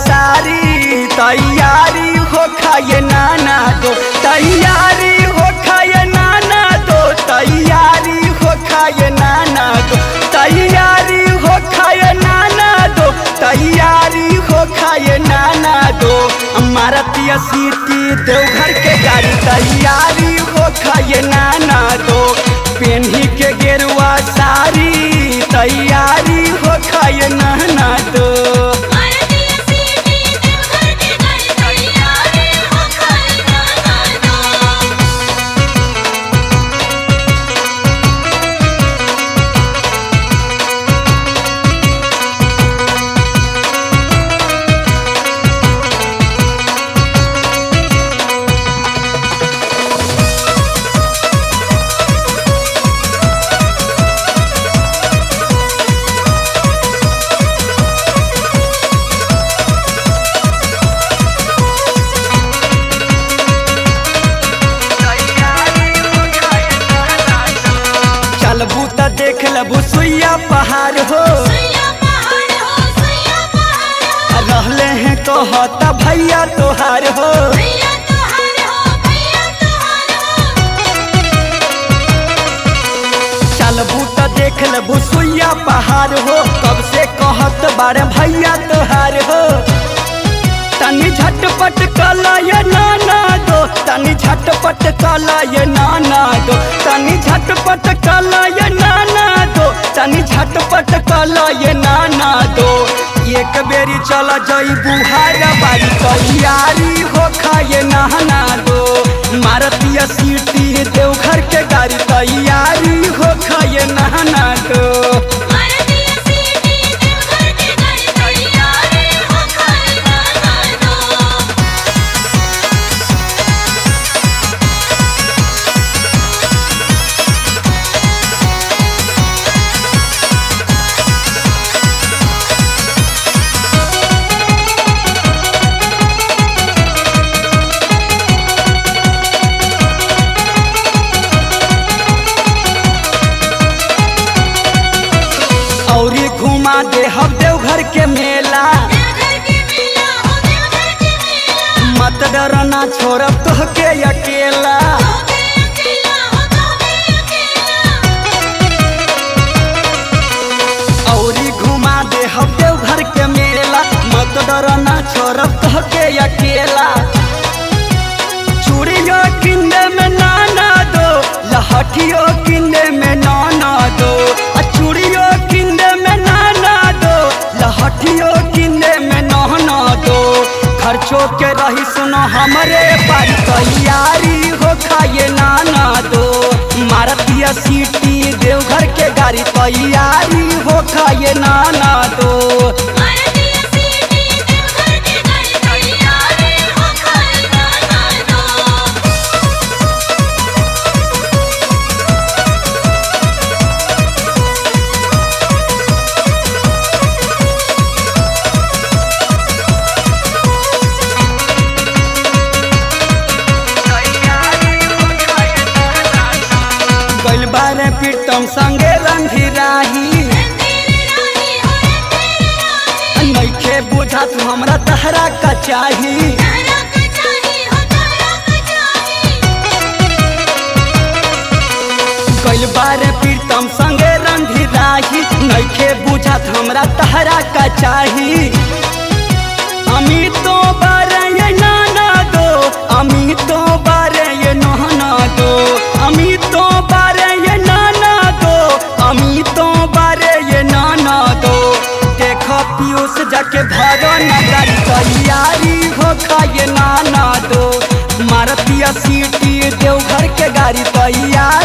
सारी तैयारी हो खाए नाना दो तैयारी हो खाए नाना दो तैयारी हो खाए नाना दो तैयारी हो खाए नाना दो तैयारी हो खाए नाना दो मारतिया सीटी देवघर के गाड़ी तैयारी हो खाए नाना दो पेन्ही के गेरुआ सारी तैयारी हो खाए नाना दो। चलबू त देख लबू सुइया पहाड़ हो रहले हैं कहता भैया तोहार हो चलबू त देख लबू सुइया पहाड़ हो कब से कहत बारे भैया तोहार हो तनी झटपट कला ये नाना दो तनी झटपट कला ये नाना दो तनी झटपट कला ये नाना दो तनी झटपट कला ये नाना दो एक बेरी चला जाई बुहारा बारी तैयारी हो खाए नहाना दो मारतिया सीटी देवघर के गाड़ी तैयारी हो खाए नहाना दो। औरी घुमा दे हम देवघर के मेला मत डरना छोड़ब तोहके अकेला औरी घुमा दे हम देवघर के मेला मत डरना छोड़ब तोहके अकेला चूड़ियों किन्ने में नाना दो लहठियों किन्ने में नाना दो चूड़ियों किन्ने में नाना दो लहठियों किन्ने में नाना दो खर्चों के रही सुनो हमरे पर तैयारी हो खाए नाना दो मारतिया सीटी देवघर के गाड़ी तैयारी हो खाए नाना दो। बारे प्रीतम संगे रंधी राही नइखे बुझात हमरा तहरा का चाही कइल बारे प्रीतम संगे रंधी राही नइखे बुझात हमरा तहरा का चाही अमितो बारे ये नाना दो अमितो बारे ये नहाना दो अमितो बारे पीयूष जाके भरो नगारी तैयारी हो खाए नाना दो मारतिया सीटी देवघर के गाड़ी तैयार